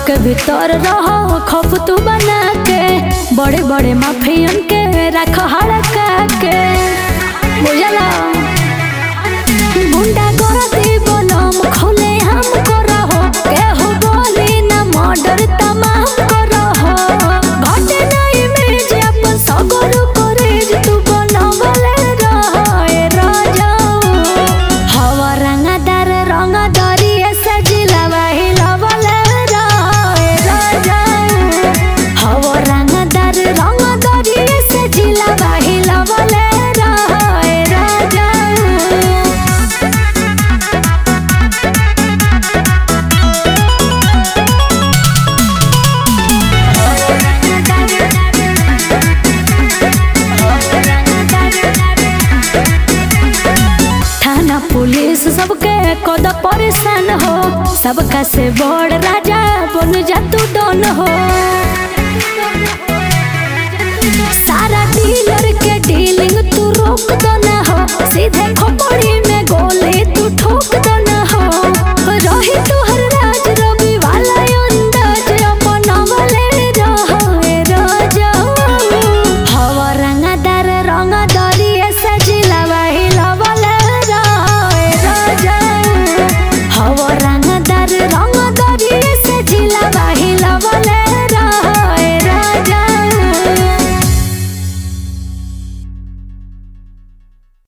के भीतर रहो खौफ तू बना के, बड़े बड़े माफियन के रख हड़का के, बुझला गुंडा गर्दी बलम खोले हम करहो, केहू बोली ना मर्डर तमाम करहो, घटे नहीं मेज अपन सगरू करेज तू बनवले रहे राजा, हवा रंगदार रंगदारी ऐसा जिलावा हिलावले रहे राजा, हवा रंगदार रंगदारी ऐसा जिलावा हिलावले रहे राजा। थाना पुलिस सबके कद परेशान हो, सबका से बड़ राजा बन जा तू डन हो, सारा दिल